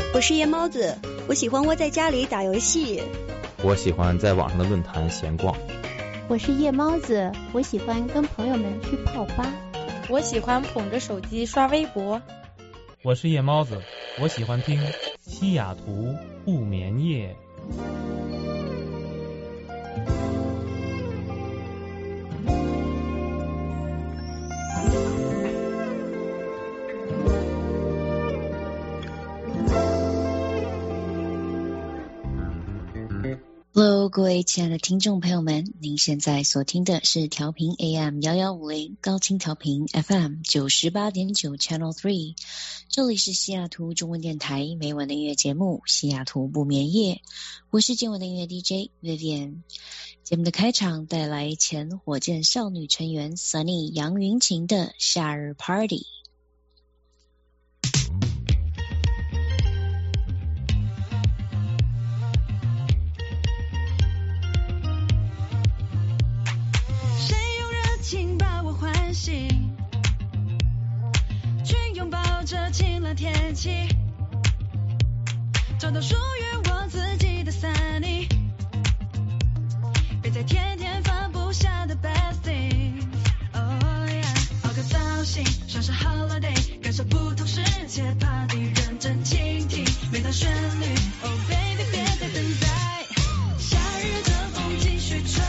我是夜猫子，我喜欢窝在家里打游戏。 我喜欢在网上的论坛闲逛。 我是夜猫子，我喜欢跟朋友们去泡吧。 我喜欢捧着手机刷微博。 我是夜猫子，我喜欢听西雅图不眠夜。 Hello， 各位亲爱的听众朋友们，您现在所听的是调频 AM1150 高清调频 FM 98.9 Channel 3， 这里是西雅图中文电台每晚的音乐节目西雅图不眠夜，我是今晚的音乐 DJ Vivian。 节目的开场带来前火箭少女成员 Sunny 杨云晴的夏日 Party。 请把我唤醒，去拥抱这晴朗天气，找到属于我自己的Sunny，别再天天放不下的 best thing。 Oh yeah， 熬个早醒，像是 holiday， 感受不同世界 party， 认真倾听每段旋律。 Oh baby， 别再等待，夏日的风继续吹，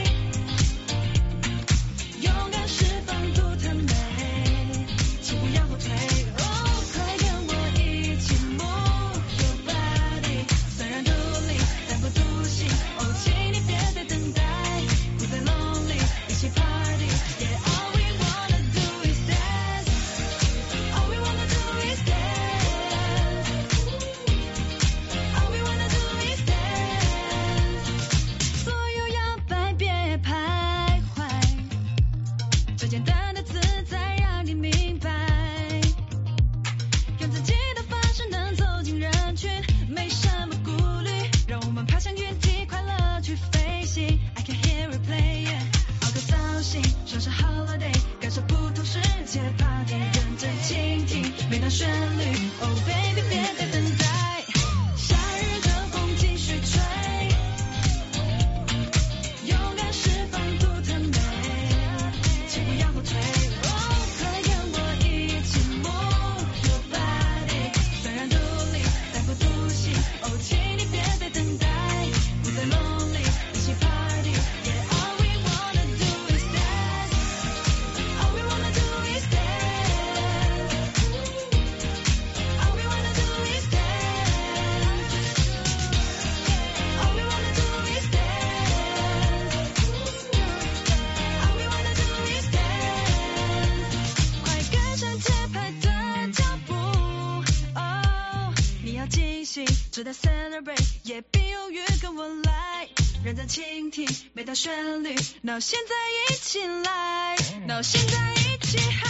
值得 celebrate， 也别犹豫跟我来，认真倾听每段旋律。Now 现在一起来， Now 现在一起嗨，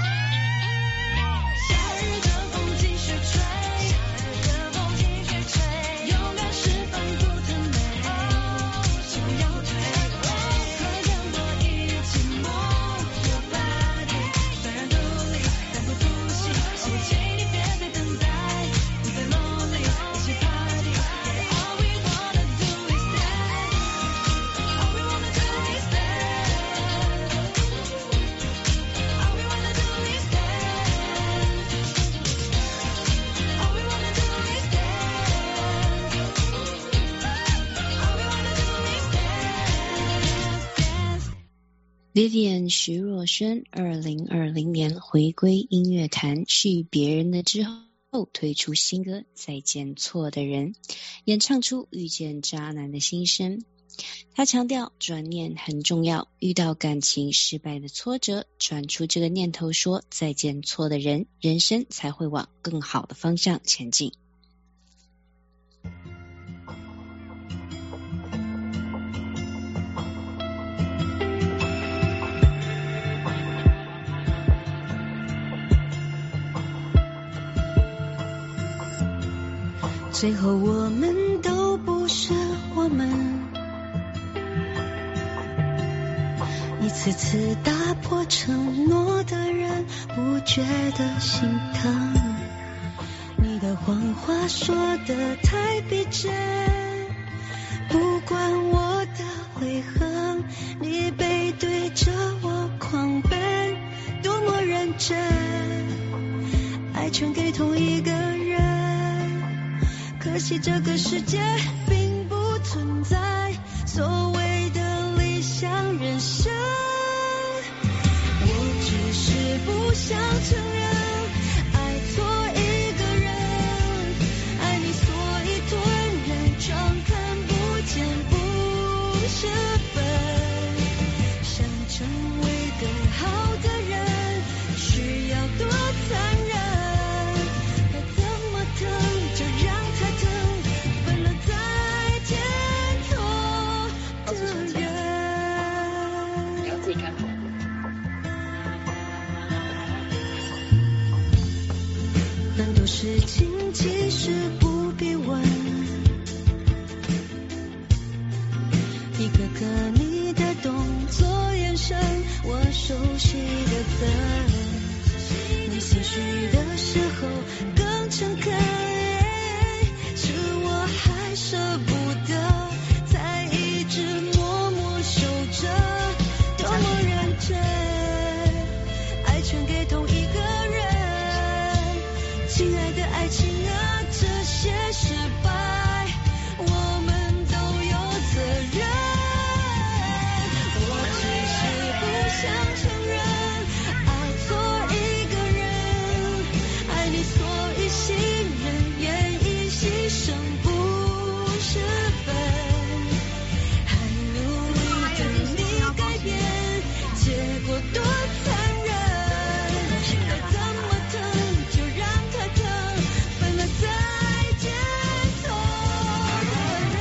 夏日的风继续吹，勇敢释放独特美，请不要后退，快跟我一起 move your body， 虽然独立但不独行，请你别再等待，不再 lonely， 一起 party， yeah all we wanna do is dance， all we wanna do is dance， all we wanna do is dance， all we wanna do is dance， all we wanna do is dance。 Vivian 徐若瑄2020年回归音乐坛，续别人的之后推出新歌《再见错的人》，演唱出遇见渣男的心声。他强调转念很重要，遇到感情失败的挫折，转出这个念头说再见错的人，人生才会往更好的方向前进。 最后我们都不是我们，一次次打破承诺的人不觉得心疼，你的谎话说得太逼真，不管我的为何，你背对着我狂奔，多么认真，爱全给同一个人，可惜这个世界并不存在所谓的理想人生，我只是不想承认爱错一个人，爱你所以吞忍，装看不见不是笨，想成为更好的人需要多残忍，该怎么疼就让它疼，分了再见错的人。 你要自己看口。 很多事情其实不必问，一个个你的动作眼神，我熟悉的字，你心虚的时候更诚恳，是我还舍不得，才一直默默守着，多么认真，爱全给同一个人，亲爱的爱情啊，这些失败我们都有责任，我只是不想承认爱错一个人，爱你所以信任，愿意牺牲不是笨，还努力等你改变，结果多残忍，该怎么疼就让它疼，分了再见错的人。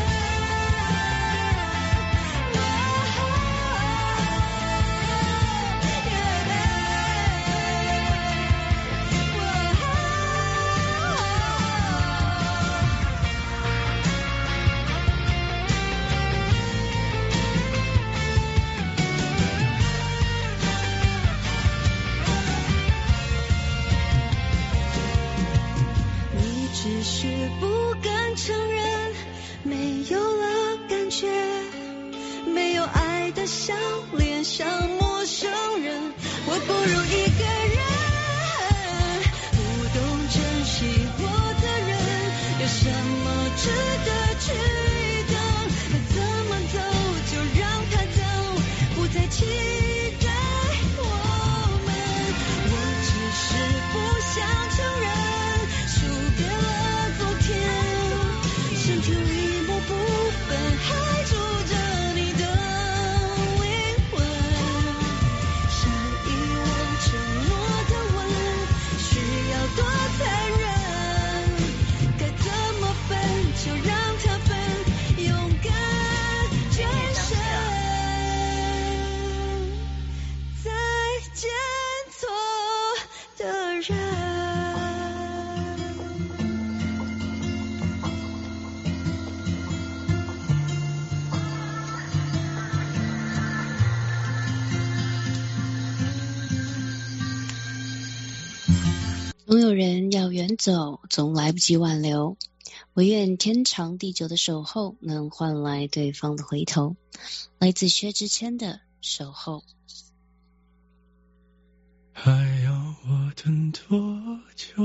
你只是不敢承认，没有了感觉，没有爱的笑脸，像陌生人，我不如一个人，不懂珍惜我的人，有什么值得去等，该怎么走就让它走，不再期待我们，我只是不想承认输给了昨天，身体里某部分还住着你的灵魂，善意忘承诺的吻，需要多残忍，该怎么分就让它分，勇敢决胜，再见错的人。 总有人要远走，总来不及挽留，我愿天长地久的守候能换来对方的回头。来自薛之谦的守候。 还要我等多久，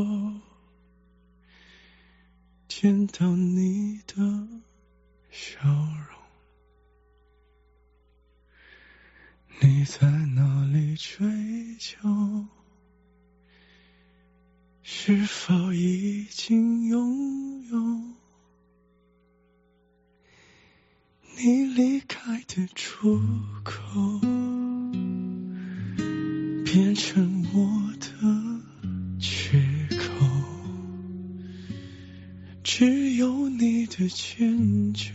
见到你的笑容？你在哪里追求？是否已经拥有你离开的出口，变成我的缺口？只有你的迁就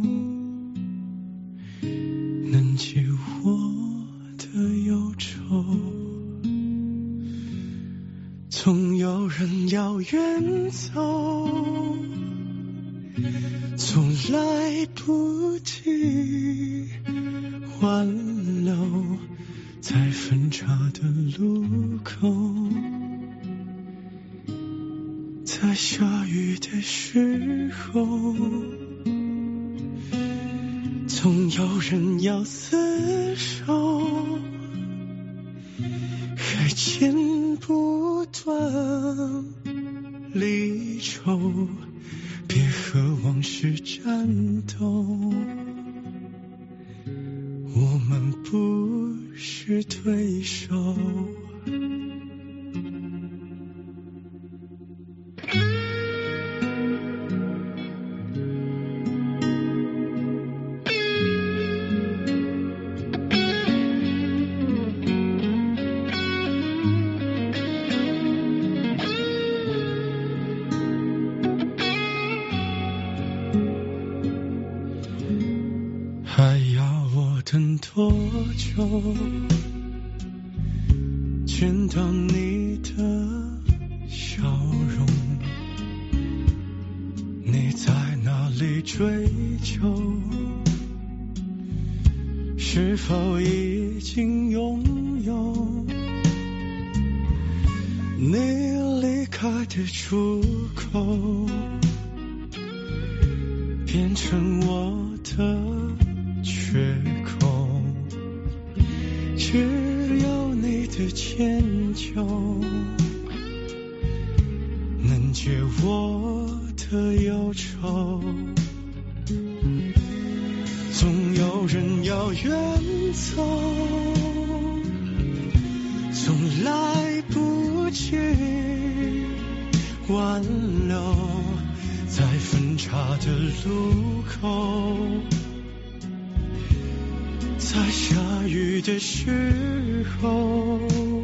能解我的忧愁，总有人要远走，总来不及挽留，在分岔的路口，在下雨的时候，总有人要厮守，还剪不断离愁，别和往事战斗，我们不是对手。还要我等多久，见到你的笑容？你在哪里追求？是否已经拥有？你离开的出口，变成我的缺口，只有你的迁就能解我的忧愁。总有人要远走，总来不及挽留，在分岔的路口，在下雨的时候，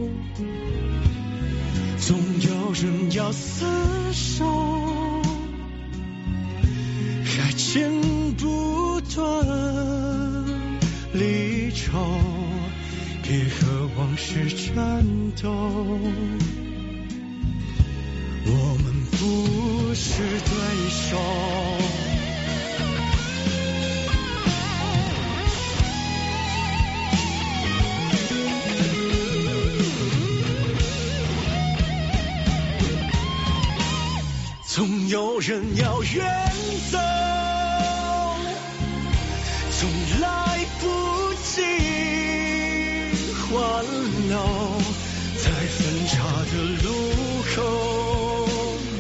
总有人要厮守，还剪不断离愁，别和往事战斗，我们不是对手。总有人要远走，总来不及挽留，在分岔的路口，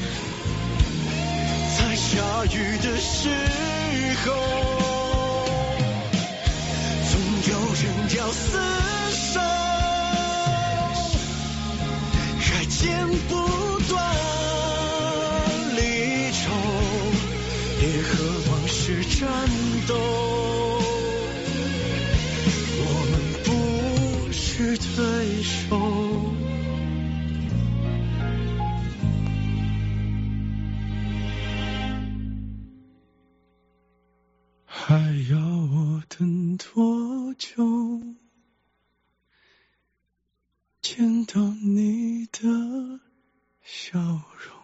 在下雨的时候，总有人要厮守，还剪不断别和往事战斗，我们不是对手。还要我等多久，见到你的笑容，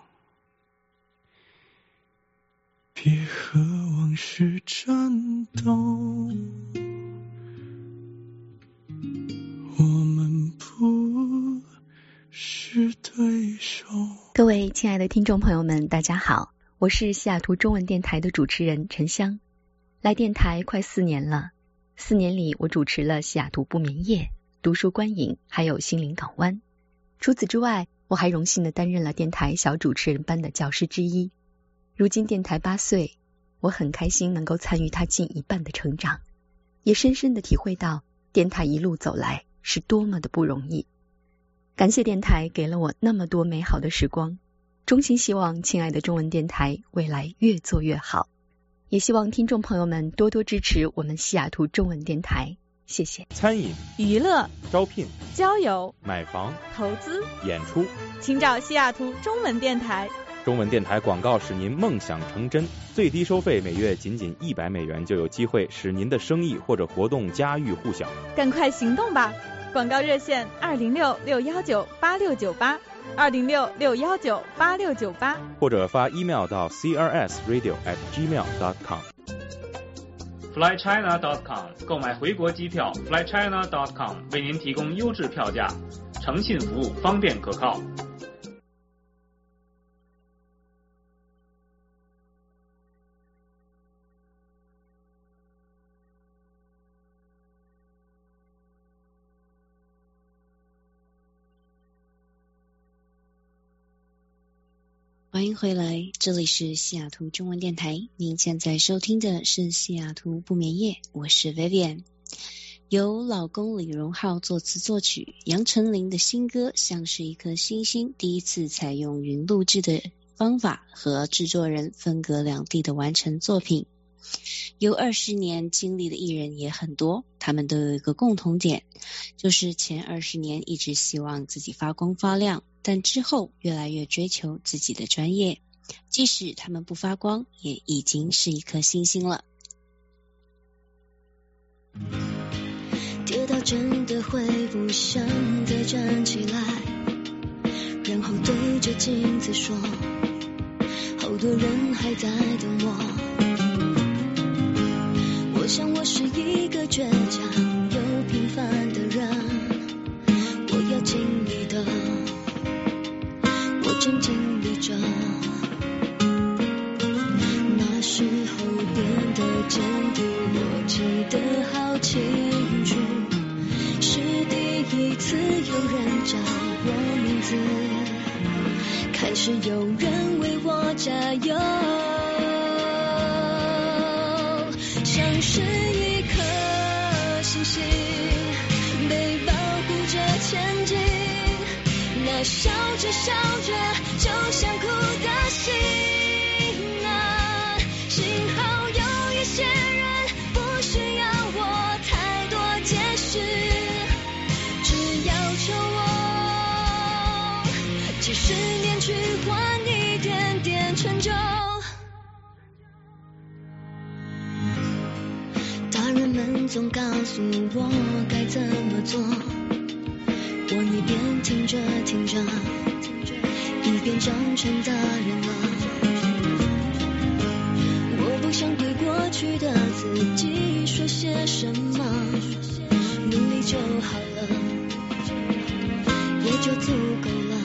别和往事战斗，我们不是对手。 各位亲爱的听众朋友们，大家好，我是西雅图中文电台的主持人陈香。来电台快4年了，4年里我主持了西雅图不眠夜、读书观影，还有心灵港湾。除此之外，我还荣幸地担任了电台小主持人班的教师之一。如今电台8岁，我很开心能够参与它近一半的成长，也深深地体会到电台一路走来是多么的不容易。感谢电台给了我那么多美好的时光，衷心希望亲爱的中文电台未来越做越好，也希望听众朋友们多多支持我们西雅图中文电台，谢谢。 餐饮、 娱乐、 招聘、 交友、 买房、 投资、 演出， 请找西雅图中文电台。 中文电台广告使您梦想成真，最低收费每月仅100美元，就有机会使您的生意或者活动家喻户晓。 赶快行动吧！广告热线206-619-8698 206-619-8698， 或者发 email 到 crsradio@gmail.com。flychina.com 购买回国机票 ，flychina.com 为您提供优质票价，诚信服务，方便可靠。 欢迎回来，这里是西雅图中文电台，您现在收听的是西雅图不眠夜，我是 Vivian。 由老公李荣浩作词作曲，杨丞琳的新歌像是一颗星星第一次采用云录制的方法和制作人分隔两地的完成作品。有20年经历的艺人也很多，他们都有一个共同点，就是前20年一直希望自己发光发亮，但之后越来越追求自己的专业，即使他们不发光，也已经是一颗星星了。 跌倒真的会不想再站起来，然后对着镜子说，好多人还在等我。我想我是一个倔强又平凡的人，我要尽力的，我正尽力着。那时候变得坚定，我记得好清楚，是第一次有人叫我名字，开始有人为我加油，像是一颗星星被保护着前进，那笑着笑着就想哭的心啊，幸好有一些人不需要我太多解释，只要求我几十年去换一点点成就。大人们总告诉我该怎么做，我一边听着听着，一边长成大人了。我不想对过去的自己说些什么，努力就好了，也就足够了。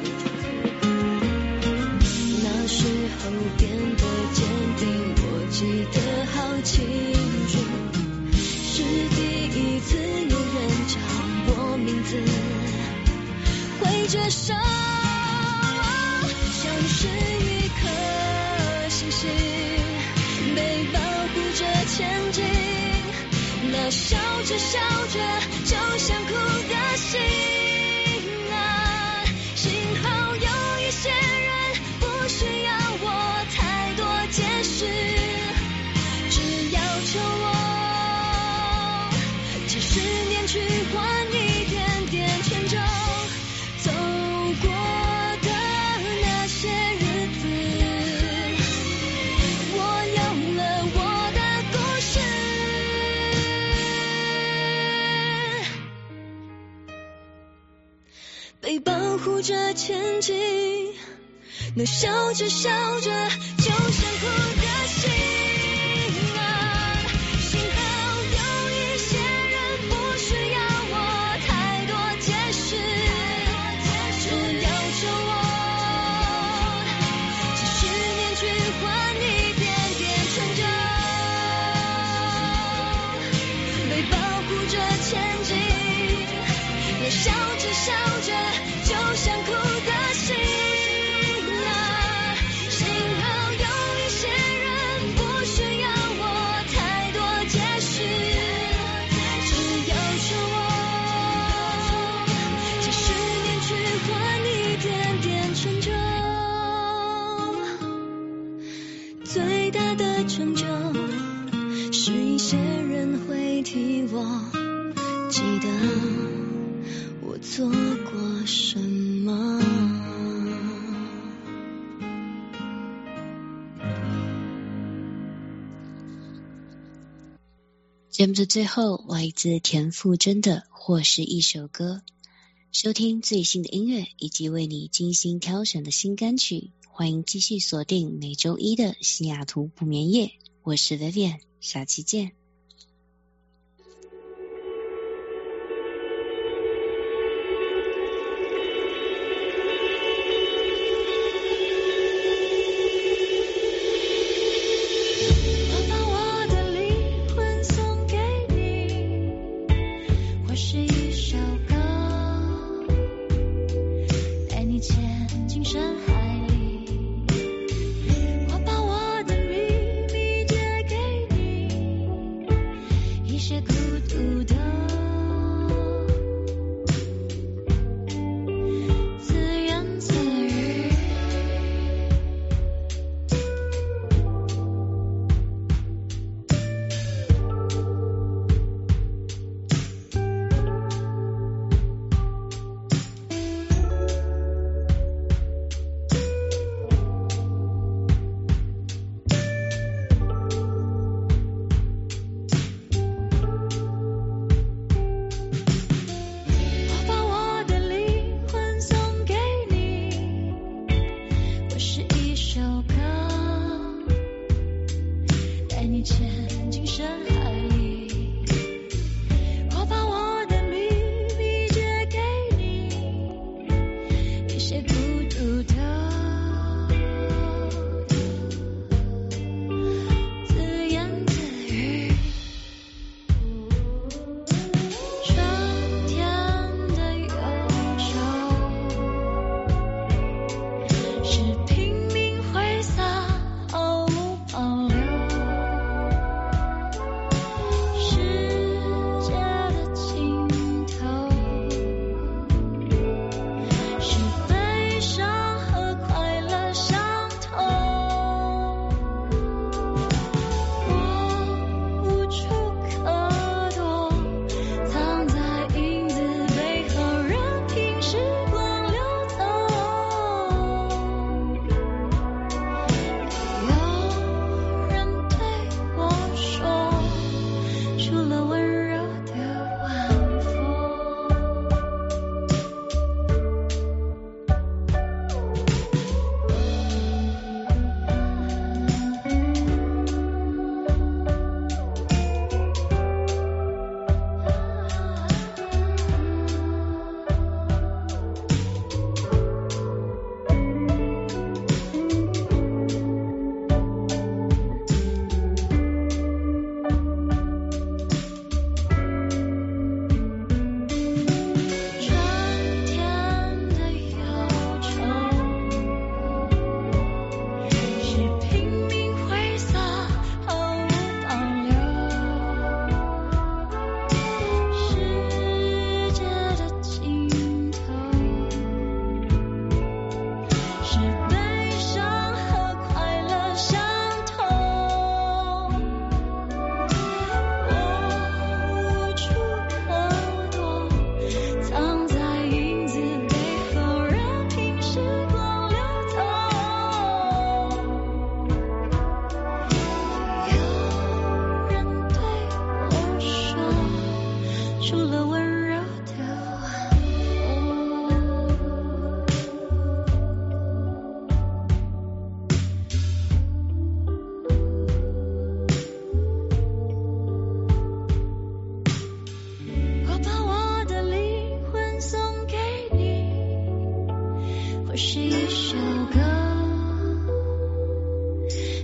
那时候变得坚定，我记得好清楚，是第一次有人叫我名字，挥着手，像是一颗星星被保护着前进，那笑着笑着就想哭的心啊，幸好有一些人不需要我太多解释，只要求我几十年去换一点点成就。走过的那些日子，我有了我的故事，被保护着前进，那笑着笑着就想哭的心啊，幸好有一些人不需要我太多解释，只要求我几十年去换一点点成就，被保护着前进，那笑着笑着就想哭的心啊，幸好有一些人不需要我太多解释，只要求我几十年去换一点点成就。最大的成就是一些人会替我记得我做过什么。 节目的最后，来自田馥甄的《或是一首歌》。收听最新的音乐以及为你精心挑选的新歌曲，欢迎继续锁定每周一的西雅图不眠夜。我是 Vivian， 下期见。 进深海里。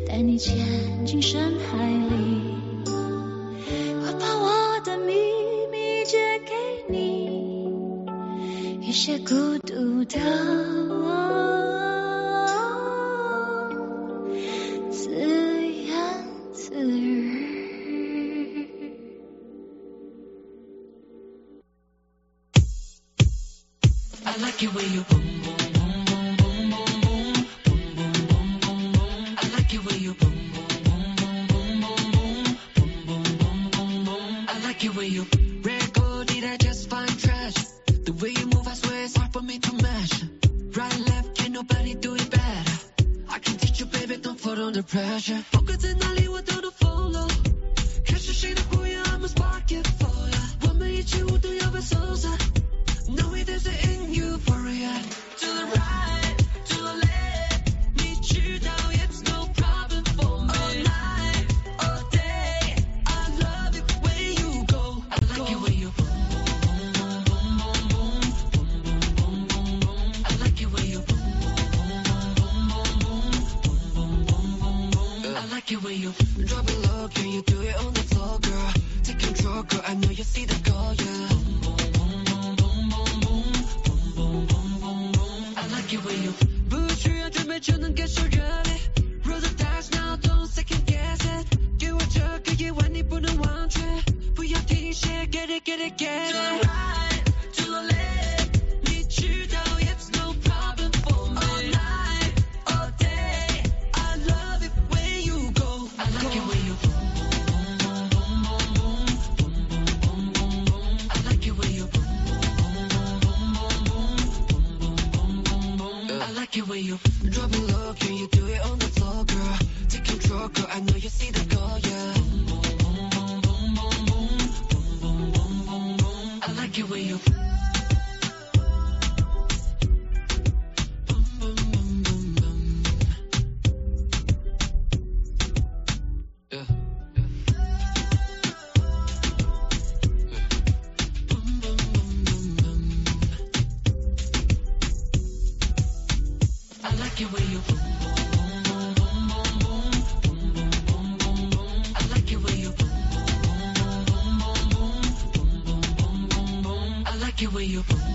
带你潜进深海里，我把我的秘密借给你，一些孤独的自言自语。 I like it when you boom boom boom boom boom boom boom boom boom boom boom. I like it when you boom boom boom boom boom boom boom boom boom boom. I like it when you red gold, did I just find trash? The way you move, I swear it's hard for me to match. Right left, can't nobody do it better. I can teach you, baby, don't fall under pressure. 不管在哪里，我都能 follow。看是谁的火焰 ，I'ma spark it for ya。我们一起舞动，要被收拾。No way there's an in euphoria. To the right, to the left. 你知道 it's no problem for me. All night, all day. I love it when you go. I like it when you boom boom boom boom boom boom boom boom boom. I like it when you boom boom boom boom boom boom boom boom. I like it when you drop it low. Can you do it on the floor, girl? Take control, girl. I know you see the goal, yeah.不需要准备就能感受热烈 Roll the dice now, don't second guess it 给我这个夜晚你不能忘却不要停歇 Get it, get it, get it To the right, to the left 你知道 it's no problem for me All night, all day I love it when you go I like it when you boom boom boom boom boom boom boom boom boom I like it when you boom I like it when you drop it low, can you do it on the floor, girl? Take control, girl, I know you see the goal, yeah. Boom, boom, boom, boom, boom, boom, boom, boom, boom, boom. I like it when you boom, boom, boom, boom, boom. Yeah. Boom, boom, boom, boom, boom. I like it when you boom boom boom boom boom boom boom boom boom. I like it when you boom boom boom boom boom boom boom boom boom. I like it when you boom